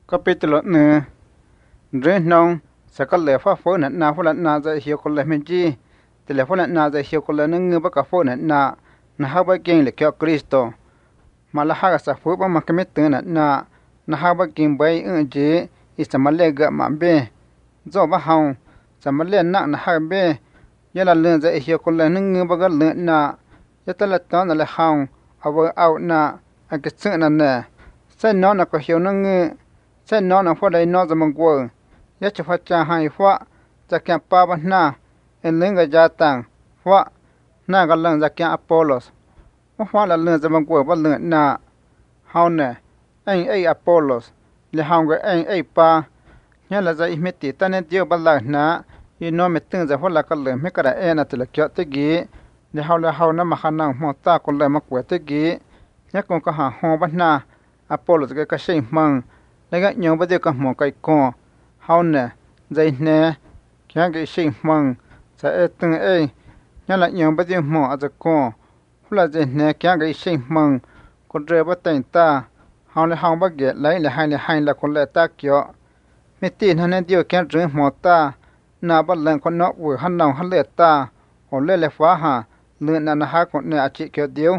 Capítulo 1. Renon, saca le fa fo na fo na za hiyo ko le menji. Telefona na za hiyo ko le ngi ba ka fo na ha ba king le kyo Kristo. Mala ha sa fo ba ma ke met na ha ba king bai je istamale ga ma be. Zo ba haung samale na ha be. Yala le za hiyo ko le ngi ba ga le na. Yatala ta na le haung awa out na a ke tsna na. Sai no na ko hiyo ngi sai nó nang phô đây nó zaman quơ ya chu phát cha hai phô cha kya pa ba na en leng ga ja tang phô na ga lang za kya Apollos mo phô la leng zaman quơ ba leng na hau ne ai Apollos le hau ga ai pa nya la za imeti ta ne dio ba la na y no me teng za phô la ka le me ka da na te la kya te gi le hau na ma khanang mo ta ko le ma kwê te gi nya ko ka ha ho ba na Apollos ga ka shei manglega nyong ba de ka mo kai ko hau ne zai ne kya ge shi mang sa e tung nya la nyong ba de mo a za ko phula je ne kya ge shi mang ko dre ba tai ta hau le hau ba ge lai le hai la ko le ta kyo me ti na ne dio kya dre mo ta na ba len ko no wu han nau han le ta o le fa ha le na ha ko ne a chi kyo dio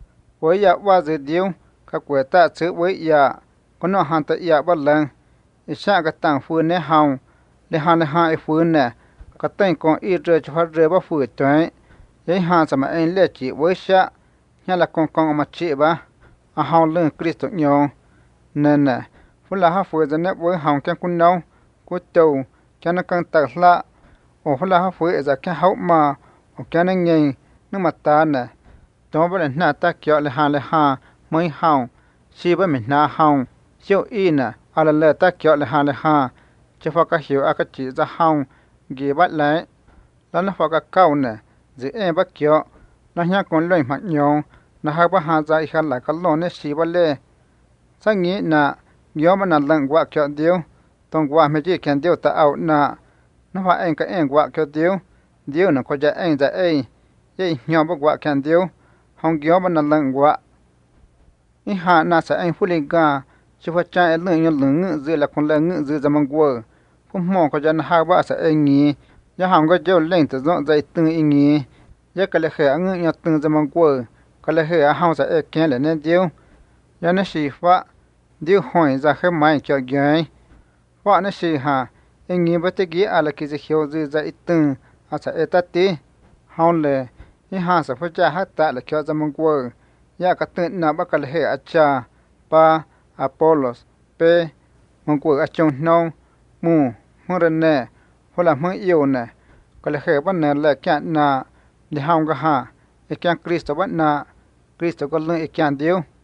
wo ya wa ze dio ka kwe ta che wo ya có nó hàng tự ya bắt lần, isa cái tảng phun nè hồng, để hàng hai phun nè, cái tên con ít rồi cho phát rồi bắt phun tới, vậy hàng sao mà anh lệ chỉ với sa, nhà là con mà chỉ ba, à hồng lưng Christ nhau, nên nè, phun là hai phun rồi nè với hồng cái con nâu, con trâu, cái nó càng tạt lạ, ở phun là hai phun rồi cái hậu mà, ở cái nó nhảy, nó mặt ta nè, đó bây giờ nãy ta kéo lại hà mới hồng, chỉ với mình na hồng. Siêu na ala le ta kyo le ha che fa ka hiu aka chi za haung gi ba lai la na fa ka kau ne ji ba kyo na nya kon loi ma nyong na ha ba ha za I khan la ka lo ne si ba le sa ngi na yo ma na lang wa kyo dio tong wa me ji kyan dio ta au na fa ka wa kyo dio na ko ja za ye nyo ba wa kyan dio hong gyo ba na lang wa I ha na sa fu le ga chú phát cha lưng nhân lưng dưới là con lưng dưới zaman quơ cũng mong có dân hai ba sẽ anh nhỉ nhà hàng có dấu lên từ dọn dây từng anh nhỉ giờ cái lệ khẽ ngưng nhặt từng zaman quơ cái lệ khẽ hàng sẽ kén lại nên dấu giờ nó xì phát dấu hỏi ra khẽ máy cho gai phát nó xì hà anh nhỉ bắt cái à là cái gì hiểu dưới dây từng à sẽ tát tí hàng lệ nhà hàng sẽ phát cha hát tạ là cho zaman quơ giờ cái tên nào bắt cái lệ khẽ cha pa Apollos pe mong của achong nong mu rene hola mo yêu nè có lẽ hệ ban nè là kya na li hang ga ha e kya Kristo ban na Kristo có lưng e kya dio